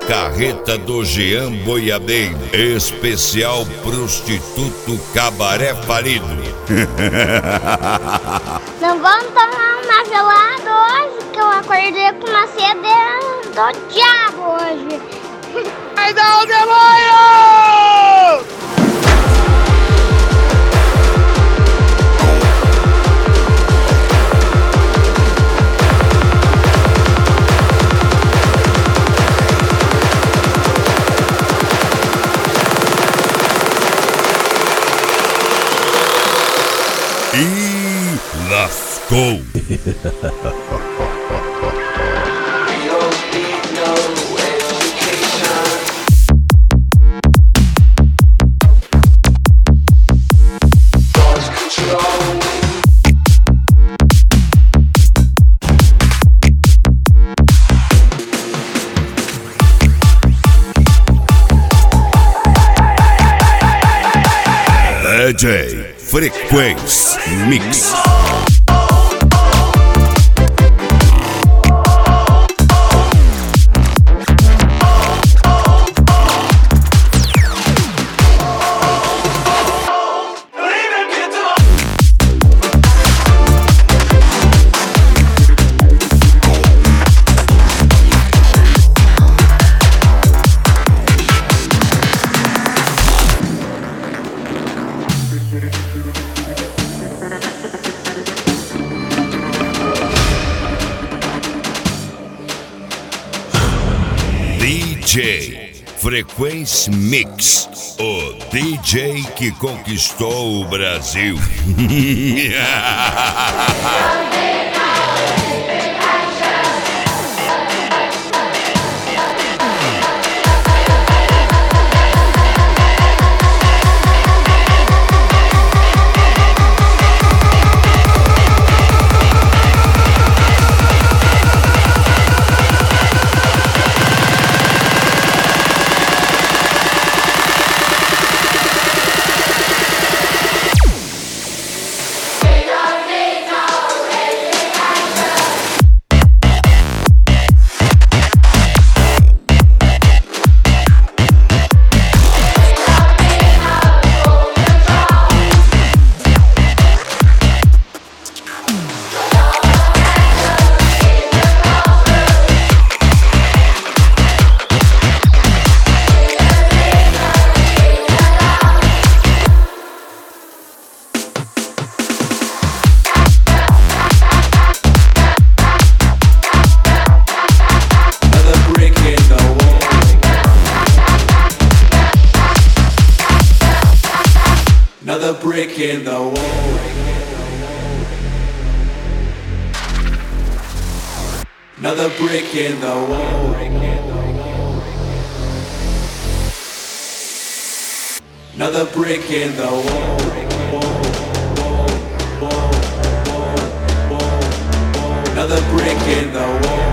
carreta do Jean Boiadeiro, especial prostituto cabaré falido. Não vamos tomar uma gelada hoje, que eu acordei com uma sede do diabo hoje. Vai dar o demônio! E lascou. DJ Frequência Mix. DJ Frequência Mix, o DJ que conquistou o Brasil. Another brick in the wall. Another brick in the wall. Another brick in the wall. Another brick in the wall.